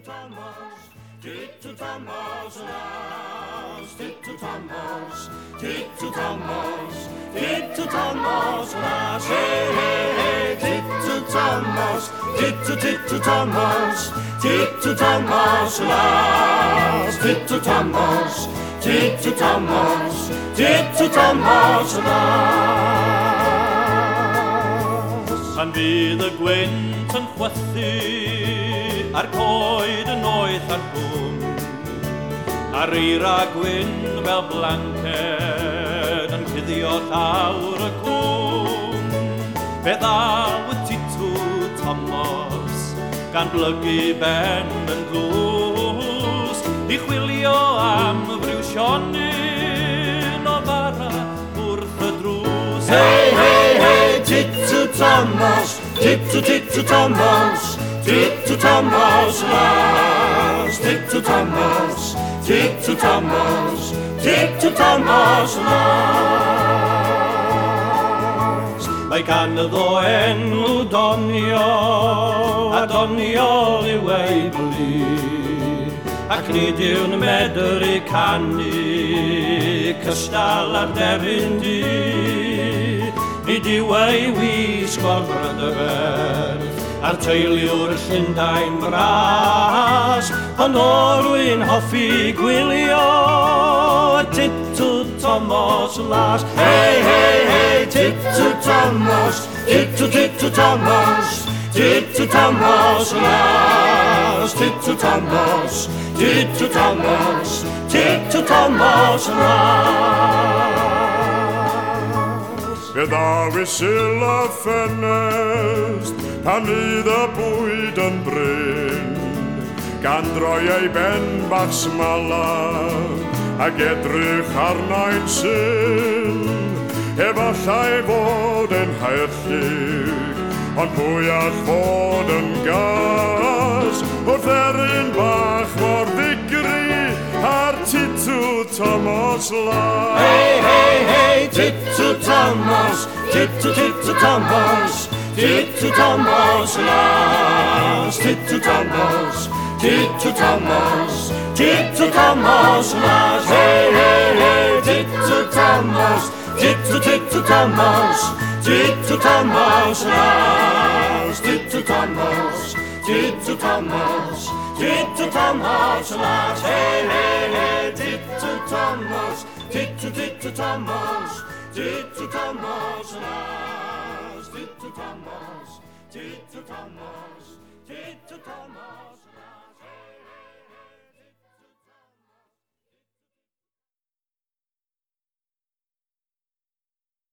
Thomas, Tittu Thomas, Lars, Tittu Thomas, Tittu Thomas, Tittu Thomas, Lars, hey, hey, hey, Tittu Thomas, Tittu Thomas, Tittu Thomas, Lars, Tittu Thomas, Tittu Thomas, Tittu Thomas, Lars. Pan fydd y gwynt yn chwythu a'r coed yn oeth ar hwm, a'r eira gwyn fel blanced yn cuddio llawr y cwm. Fe ddaw y Tittu Thomas gan blygu ben yn glws, i chwilio am friwsionin o fara wrth y drws. Hey, hey, hey, Tittu Thomas, Tittu Thomas, Tittu Thomas, Lars, Tittu Thomas, Tittu Thomas, Tittu Thomas, Lars. Mae gan iddo enw donio, a doniol yw ei blu, ac nid yw'n medr i canu, cystal ar deryn di. Nid yw ei wisg o'r brydyfedd, a'r teiliwr Llundain bras, ond o rwy'n hoffi gwylio y Tittu Thomas, Lars. Hey, hey, hey, Tittu Thomas, Tittu Thomas, Tittu Thomas, Lars, Tittu Thomas, Tittu Thomas, Tittu Thomas, Lars. Fe ddaw I sil y ffenest pan fydd y bwyd yn bryn, gan droi ei ben bach smala ac edrych arnau'n syn. Efallai fod yn haerllig, ond pwy all fod yn gas, wrth erin bach mor ddigri ar Tittu Thomas, Lars. Hey, hey, hey, Tittu Thomas, Tittu Thomas, Tittu Thomas, Lars, Tittu Thomas, Tittu Thomas, Tittu Thomas, Lars. Hey, hey, hey, Tittu Thomas, Tittu Thomas, Tittu Thomas, Lars, Tittu Thomas, Tittu Thomas, Tittu Thomas, Lars. Hey, hey, hey, Tittu Thomas, Tittu Thomas, Tittu Thomas, Lars, Tittu Thomas, Tittu Thomas, Tittu